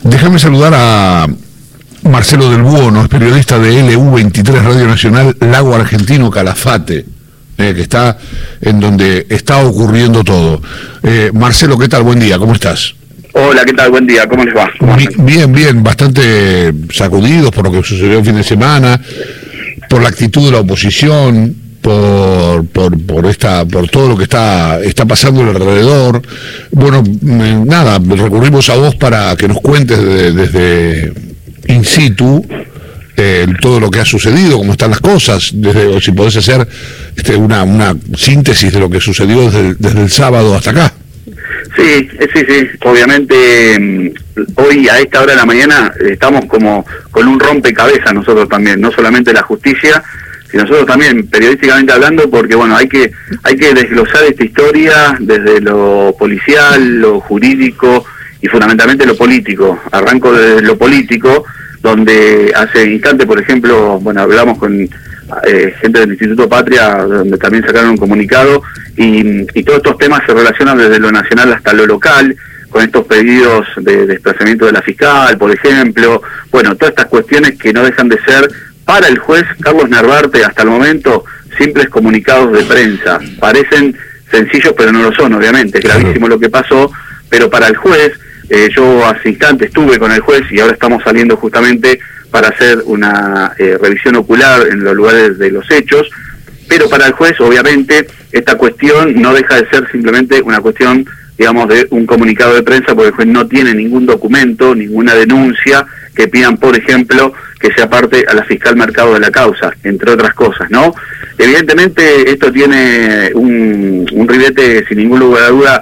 Déjame saludar a Marcelo del Buono, es periodista de LU23 Radio Nacional Lago Argentino Calafate, que está en donde está ocurriendo todo. Marcelo, ¿qué tal? Buen día, ¿cómo estás? Hola, ¿qué tal? Buen día, ¿cómo les va? Bien, bastante sacudidos por lo que sucedió el fin de semana, por la actitud de la oposición, por todo lo que está pasando alrededor. Bueno, nada, recurrimos a vos para que nos cuentes desde in situ todo lo que ha sucedido, cómo están las cosas, o si podés hacer una síntesis de lo que sucedió desde el sábado hasta acá. Sí, obviamente hoy a esta hora de la mañana estamos como con un rompecabezas nosotros también, no solamente la justicia, sino nosotros también, periodísticamente hablando, porque bueno, hay que desglosar esta historia desde lo policial, lo jurídico y fundamentalmente lo político. Arranco desde lo político, donde hace instante, por ejemplo, bueno, hablamos con gente del Instituto Patria, donde también sacaron un comunicado, y todos estos temas se relacionan desde lo nacional hasta lo local, con estos pedidos de desplazamiento de la fiscal, por ejemplo, bueno, todas estas cuestiones que no dejan de ser, para el juez Carlos Narvarte, hasta el momento, simples comunicados de prensa. Parecen sencillos, pero no lo son, obviamente, es gravísimo lo que pasó, pero para el juez, yo hace instantes estuve con el juez y ahora estamos saliendo justamente para hacer una revisión ocular en los lugares de los hechos, pero para el juez, obviamente, esta cuestión no deja de ser simplemente una cuestión, digamos, de un comunicado de prensa, porque el juez no tiene ningún documento, ninguna denuncia que pidan, por ejemplo, que se aparte a la fiscal Mercado de la causa, entre otras cosas, ¿no? Evidentemente, esto tiene un ribete, sin ningún lugar a duda,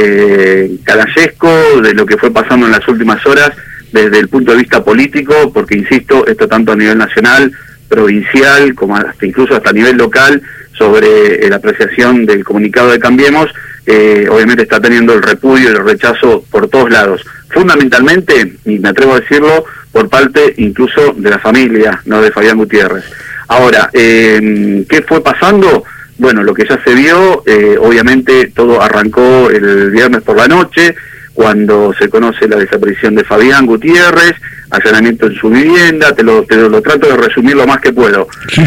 calayesco, de lo que fue pasando en las últimas horas, desde el punto de vista político, porque insisto, esto tanto a nivel nacional, provincial, como incluso hasta a nivel local, sobre la apreciación del comunicado de Cambiemos, obviamente está teniendo el repudio y el rechazo por todos lados. Fundamentalmente, y me atrevo a decirlo, por parte incluso de la familia, no de Fabián Gutiérrez. Ahora, ¿qué fue pasando? Bueno, lo que ya se vio, obviamente todo arrancó el viernes por la noche, cuando se conoce la desaparición de Fabián Gutiérrez, allanamiento en su vivienda, te lo trato de resumir lo más que puedo.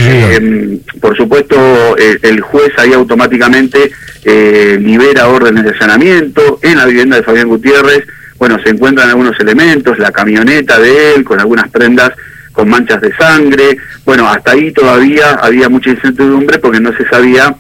Sí. Por supuesto, el juez ahí automáticamente libera órdenes de allanamiento en la vivienda de Fabián Gutiérrez. Bueno, se encuentran algunos elementos, la camioneta de él, con algunas prendas con manchas de sangre. Bueno, hasta ahí todavía había mucha incertidumbre porque no se sabía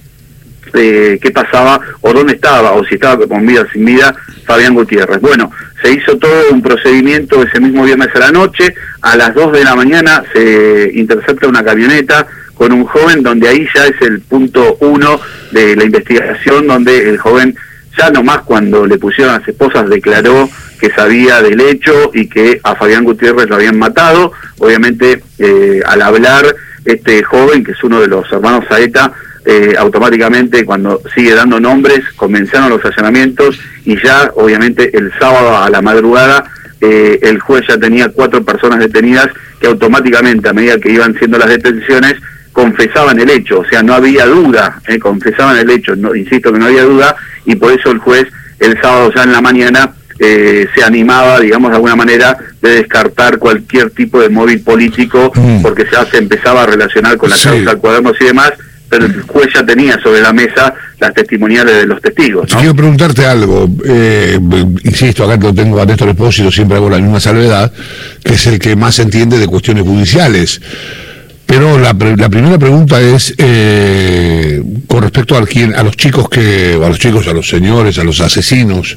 qué pasaba o dónde estaba, o si estaba con vida o sin vida Fabián Gutiérrez. Bueno, se hizo todo un procedimiento ese mismo viernes a la noche. A las 2 de la mañana se intercepta una camioneta con un joven, donde ahí ya es el punto 1 de la investigación, donde el joven, ya nomás cuando le pusieron a las esposas, declaró que sabía del hecho y que a Fabián Gutiérrez lo habían matado. Obviamente, al hablar este joven, que es uno de los hermanos Saeta, automáticamente, cuando sigue dando nombres, comenzaron los allanamientos, y ya obviamente el sábado a la madrugada el juez ya tenía 4 personas detenidas, que automáticamente, a medida que iban siendo las detenciones, confesaban el hecho. O sea, no había duda, confesaban el hecho, no, insisto que no había duda, y por eso el juez el sábado ya en la mañana se animaba, digamos, de alguna manera, de descartar cualquier tipo de móvil político, porque ya se empezaba a relacionar con la causa Cuadernos y demás, pero el juez ya tenía sobre la mesa las testimoniales de los testigos, ¿no? Quiero preguntarte algo, insisto, acá lo tengo a Néstor Espósito, siempre hago la misma salvedad, que es el que más entiende de cuestiones judiciales. Pero la primera pregunta es con respecto a los chicos, a los señores, a los asesinos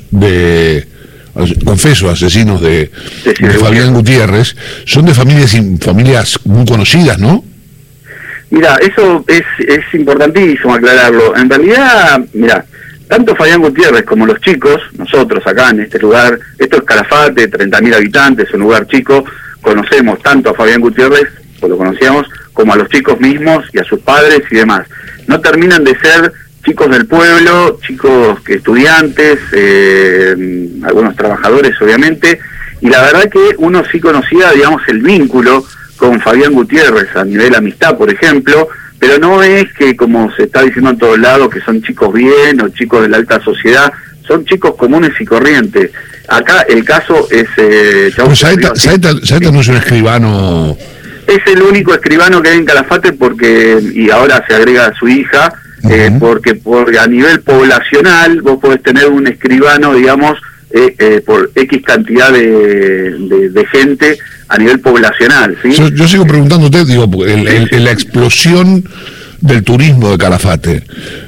asesinos de Fabián Gutiérrez, son de familias muy conocidas, ¿no? Mira, eso es importantísimo aclararlo. En realidad, mira, tanto Fabián Gutiérrez como los chicos, nosotros acá en este lugar, esto es Calafate, 30.000 habitantes, un lugar chico, conocemos tanto a Fabián Gutiérrez, pues lo conocíamos, como a los chicos mismos y a sus padres y demás. No terminan de ser chicos del pueblo, chicos estudiantes, algunos trabajadores obviamente, y la verdad que uno sí conocía, digamos, el vínculo con Fabián Gutiérrez a nivel amistad, por ejemplo, pero no es que, como se está diciendo en todos lados, que son chicos bien o chicos de la alta sociedad, son chicos comunes y corrientes. Acá el caso es... Saeta no es un escribano... Es el único escribano que hay en Calafate y ahora se agrega a su hija, porque a nivel poblacional vos podés tener un escribano, digamos, por X cantidad de gente a nivel poblacional, ¿sí? Yo sigo preguntándote, digo, la explosión del turismo de Calafate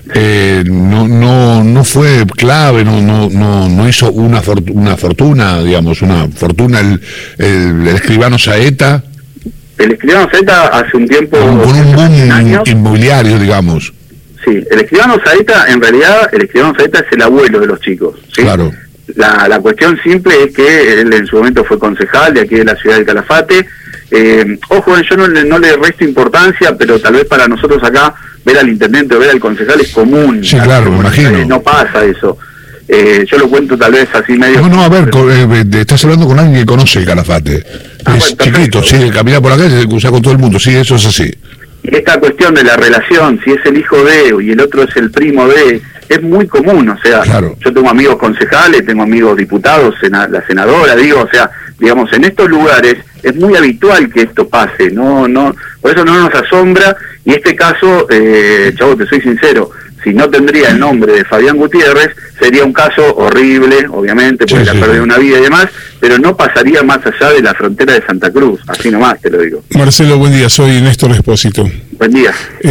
no fue clave, no hizo una fortuna, digamos, una fortuna el escribano Saeta. El escribano Saeta hace un tiempo... Con un boom inmobiliario, digamos. Sí, el escribano Saeta, en realidad, el escribano Saeta es el abuelo de los chicos, ¿sí? Claro. La cuestión simple es que él en su momento fue concejal de aquí de la ciudad de Calafate. Ojo, yo no le resto importancia, pero tal vez para nosotros acá ver al intendente o ver al concejal es común. Sí, claro, me imagino. No pasa eso. Yo lo cuento tal vez así medio... No, a ver, estás hablando con alguien que conoce el Calafate. Es chiquito, sí, camina por la calle, se cruza con todo el mundo, sí, eso es así. Y esta cuestión de la relación, si es el hijo de y el otro es el primo de, es muy común, o sea, claro. Yo tengo amigos concejales, tengo amigos diputados, la senadora, o sea, digamos, en estos lugares es muy habitual que esto pase, por eso no nos asombra, y este caso, Chavo, te soy sincero, si no tendría el nombre de Fabián Gutiérrez, sería un caso horrible, obviamente, porque la perder una vida y demás, pero no pasaría más allá de la frontera de Santa Cruz, así nomás te lo digo. Marcelo, buen día, soy Néstor Espósito. Buen día.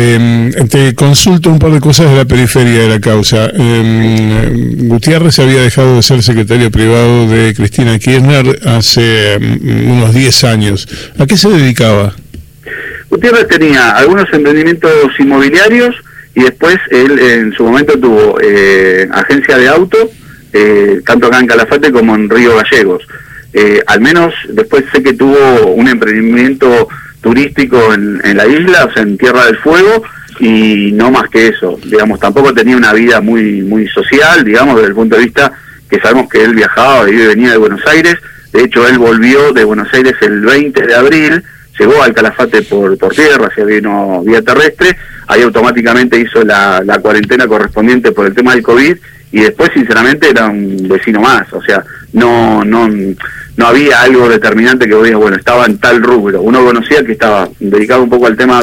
Te consulto un par de cosas de la periferia de la causa. Gutiérrez había dejado de ser secretario privado de Cristina Kirchner hace unos 10 años. ¿A qué se dedicaba? Gutiérrez tenía algunos emprendimientos inmobiliarios, y después él en su momento tuvo agencia de auto, tanto acá en Calafate como en Río Gallegos. Al menos después sé que tuvo un emprendimiento turístico en la isla, o sea, en Tierra del Fuego, y no más que eso. Digamos, tampoco tenía una vida muy social, digamos, desde el punto de vista que sabemos que él viajaba y venía de Buenos Aires. De hecho, él volvió de Buenos Aires el 20 de abril, llegó al Calafate por tierra, se vino vía terrestre, ahí automáticamente hizo la cuarentena correspondiente por el tema del COVID, y después sinceramente era un vecino más, o sea, no había algo determinante que vos digas, bueno, estaba en tal rubro. Uno conocía que estaba dedicado un poco al tema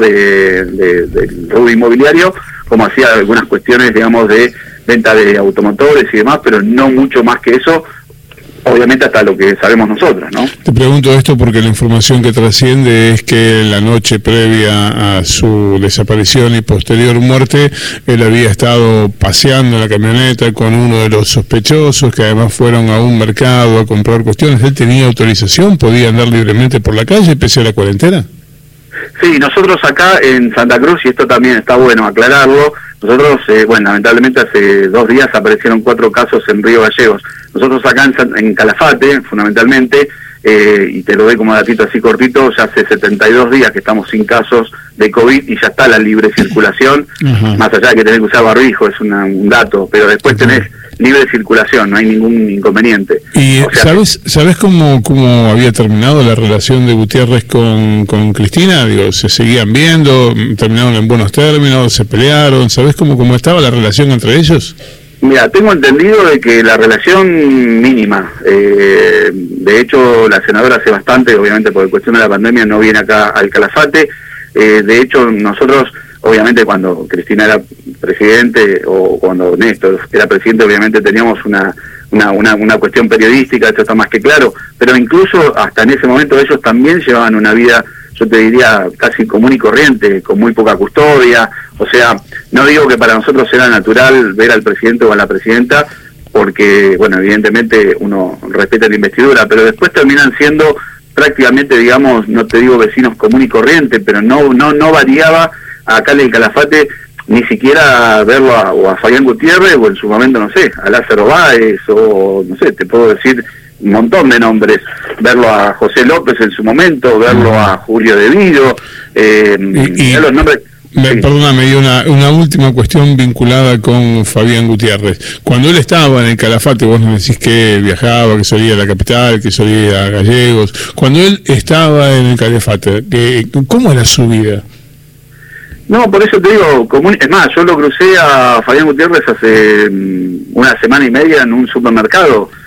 del rubro inmobiliario, como hacía algunas cuestiones, digamos, de venta de automotores y demás, pero no mucho más que eso, obviamente hasta lo que sabemos nosotros, ¿no? Te pregunto esto porque la información que trasciende es que la noche previa a su desaparición y posterior muerte, él había estado paseando en la camioneta con uno de los sospechosos, que además fueron a un mercado a comprar cuestiones. ¿Él tenía autorización? ¿Podía andar libremente por la calle pese a la cuarentena? Sí, nosotros acá en Santa Cruz, y esto también está bueno aclararlo, nosotros, lamentablemente hace 2 días aparecieron 4 casos en Río Gallegos. Nosotros acá en Calafate, fundamentalmente, y te lo doy como datito así cortito, ya hace 72 días que estamos sin casos de COVID y ya está la libre circulación. Uh-huh. Más allá de que tenés que usar barbijo, es un dato, pero después tenés libre circulación, no hay ningún inconveniente. ¿Y o sea, ¿sabés cómo había terminado la relación de Gutiérrez con Cristina? Digo, ¿se seguían viendo? ¿Terminaron en buenos términos? ¿Se pelearon? ¿Sabés cómo estaba la relación entre ellos? Mira, tengo entendido de que la relación mínima, de hecho la senadora hace bastante, obviamente por cuestión de la pandemia no viene acá al Calafate, de hecho nosotros, obviamente cuando Cristina era presidente o cuando Néstor era presidente, obviamente teníamos una cuestión periodística, esto está más que claro, pero incluso hasta en ese momento ellos también llevaban una vida, yo te diría, casi común y corriente, con muy poca custodia. O sea, no digo que para nosotros era natural ver al presidente o a la presidenta, porque, bueno, evidentemente uno respeta la investidura, pero después terminan siendo prácticamente, digamos, no te digo vecinos común y corriente, pero no variaba acá en el Calafate ni siquiera verlo a Fabián Gutiérrez, o en su momento, no sé, a Lázaro Báez, o no sé, te puedo decir un montón de nombres, verlo a José López en su momento, verlo a Julio De Vido, los nombres. Perdóname, y una última cuestión vinculada con Fabián Gutiérrez. Cuando él estaba en el Calafate, vos nos decís que viajaba, que salía a la capital, que salía a Gallegos. Cuando él estaba en el Calafate, ¿cómo era su vida? No, por eso te digo, es más, yo lo crucé a Fabián Gutiérrez hace 1 semana y media en un supermercado.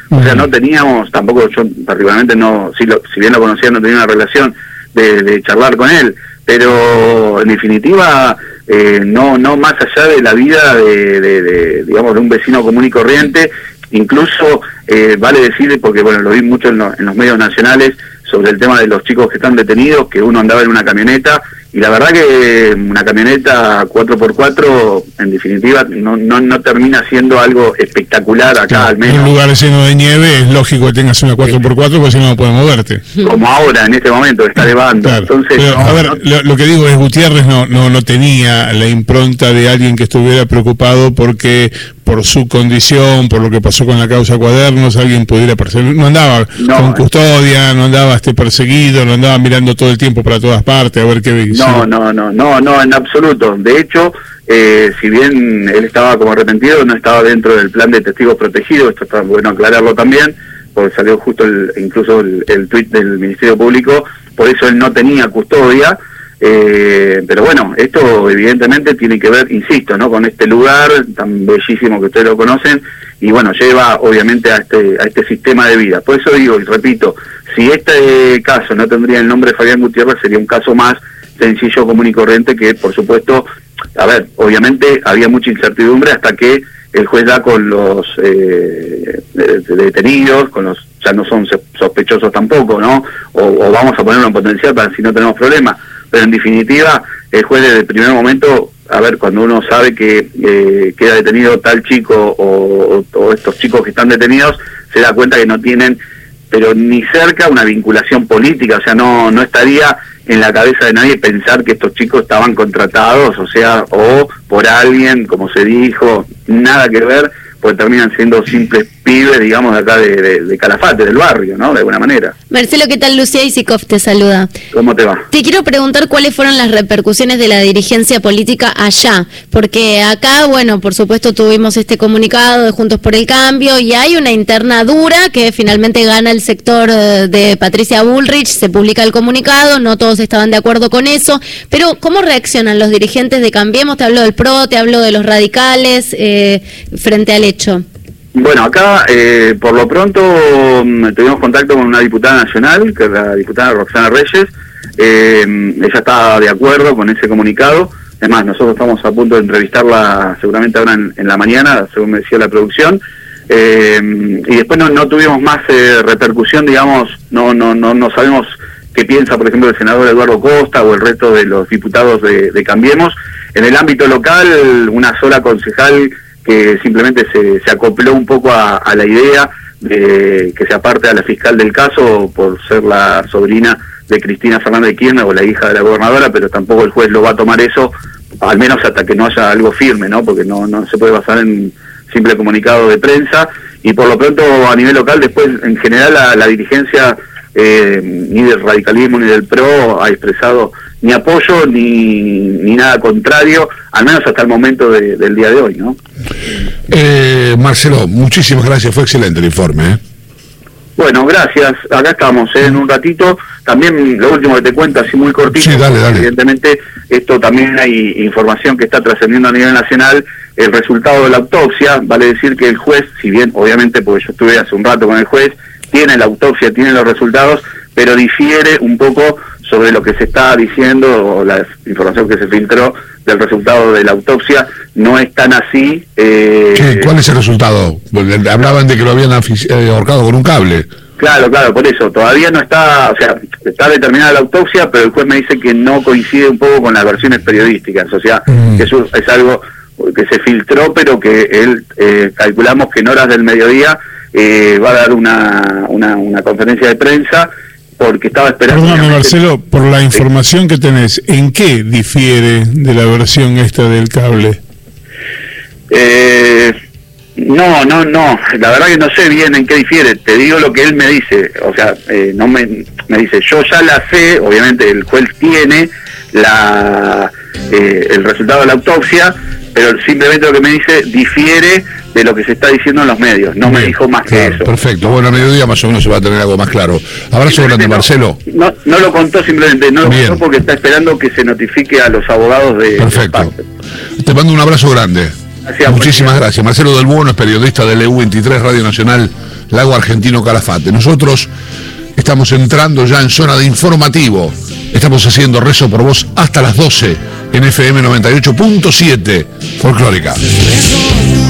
O sea, no teníamos, tampoco yo particularmente no, si bien lo conocía, no tenía una relación de charlar con él, pero en definitiva no más allá de la vida digamos, de un vecino común y corriente. Incluso vale decir, porque bueno, lo vi mucho en los medios nacionales, sobre el tema de los chicos que están detenidos, que uno andaba en una camioneta, y la verdad que una camioneta 4x4 en definitiva no termina siendo algo espectacular acá, claro, al menos. En un lugar lleno de nieve es lógico que tengas una 4x4 porque si no puedes moverte. Como ahora, en este momento, está nevando. Claro. Entonces, pero, a ver, lo que digo es, Gutiérrez no tenía la impronta de alguien que estuviera preocupado porque por su condición, por lo que pasó con la causa Cuadernos, alguien pudiera perseguir. No andaba con custodia, no andaba perseguido, no andaba mirando todo el tiempo para todas partes a ver qué... No, en absoluto. De hecho, si bien él estaba como arrepentido, no estaba dentro del plan de testigos protegidos. Esto está bueno aclararlo también, porque salió justo incluso el tuit del Ministerio Público, por eso él no tenía custodia. Pero bueno, esto evidentemente tiene que ver, insisto, ¿no?, con este lugar tan bellísimo que ustedes lo conocen, y bueno, lleva obviamente a este sistema de vida. Por eso digo y repito, si este caso no tendría el nombre de Fabián Gutiérrez, sería un caso más sencillo, común y corriente, que por supuesto, a ver, obviamente había mucha incertidumbre hasta que el juez da con los detenidos, ya no son sospechosos tampoco, ¿no? O vamos a ponerlo en potencial para si no tenemos problemas. Pero en definitiva, el juez desde el primer momento, a ver, cuando uno sabe que queda detenido tal chico o estos chicos que están detenidos, se da cuenta que no tienen, pero ni cerca, una vinculación política. O sea, no estaría en la cabeza de nadie pensar que estos chicos estaban contratados, o sea, o por alguien, como se dijo, nada que ver, porque terminan siendo simples pibes, digamos, de acá de Calafate, del barrio, ¿no?, de alguna manera. Marcelo, ¿qué tal? Lucía Isikov te saluda. ¿Cómo te va? Te quiero preguntar cuáles fueron las repercusiones de la dirigencia política allá, porque acá, bueno, por supuesto tuvimos este comunicado de Juntos por el Cambio y hay una interna dura que finalmente gana el sector de Patricia Bullrich, se publica el comunicado, no todos estaban de acuerdo con eso, pero ¿cómo reaccionan los dirigentes de Cambiemos? Te hablo del PRO, te hablo de los radicales, frente al hecho. Bueno, acá por lo pronto tuvimos contacto con una diputada nacional, que es la diputada Roxana Reyes. Ella está de acuerdo con ese comunicado. Es más, nosotros estamos a punto de entrevistarla seguramente ahora en la mañana, según me decía la producción. Y después no tuvimos más repercusión, digamos, no sabemos qué piensa, por ejemplo, el senador Eduardo Costa o el resto de los diputados de Cambiemos. En el ámbito local, una sola concejal que simplemente se acopló un poco a la idea de que se aparte a la fiscal del caso por ser la sobrina de Cristina Fernández de Kirchner o la hija de la gobernadora, pero tampoco el juez lo va a tomar eso, al menos hasta que no haya algo firme, ¿no?, porque no se puede basar en simple comunicado de prensa. Y por lo pronto a nivel local, después en general la dirigencia ni del radicalismo ni del PRO ha expresado ni apoyo ni nada contrario, al menos hasta el momento del día de hoy, ¿no? Marcelo, muchísimas gracias, fue excelente el informe. Bueno, gracias, acá estamos, en un ratito. También lo último que te cuento, así muy cortito, sí, dale. Evidentemente esto también hay información que está trascendiendo a nivel nacional, el resultado de la autopsia. Vale decir que el juez, si bien obviamente, porque yo estuve hace un rato con el juez, tiene la autopsia, tiene los resultados, pero difiere un poco sobre lo que se está diciendo, o la información que se filtró del resultado de la autopsia, no es tan así. ¿Cuál es el resultado? Hablaban de que lo habían ahorcado con un cable. Claro, por eso, todavía no está, o sea, está determinada la autopsia, pero el juez me dice que no coincide un poco con las versiones periodísticas, o sea, que eso es algo que se filtró, pero que él, calculamos que en horas del mediodía va a dar una conferencia de prensa, porque estaba esperando... Perdóname, Marcelo, por la información que tenés, ¿en qué difiere de la versión esta del cable? No, la verdad que no sé bien en qué difiere, te digo lo que él me dice, o sea, no me dice, yo ya la sé, obviamente el juez tiene el resultado de la autopsia, pero simplemente lo que me dice difiere de lo que se está diciendo en los medios, no me dijo más que eso. Perfecto, bueno, a mediodía más o menos se va a tener algo más claro. Abrazo grande, Marcelo. No lo contó simplemente, no lo contó porque está esperando que se notifique a los abogados de... Perfecto. Te mando un abrazo grande. Gracias, muchísimas gracias. Marcelo Del Buono es periodista de LU23 Radio Nacional Lago Argentino Calafate. Nosotros estamos entrando ya en zona de informativo. Estamos haciendo Rezo por Vos hasta las 12 en FM 98.7 Folclórica.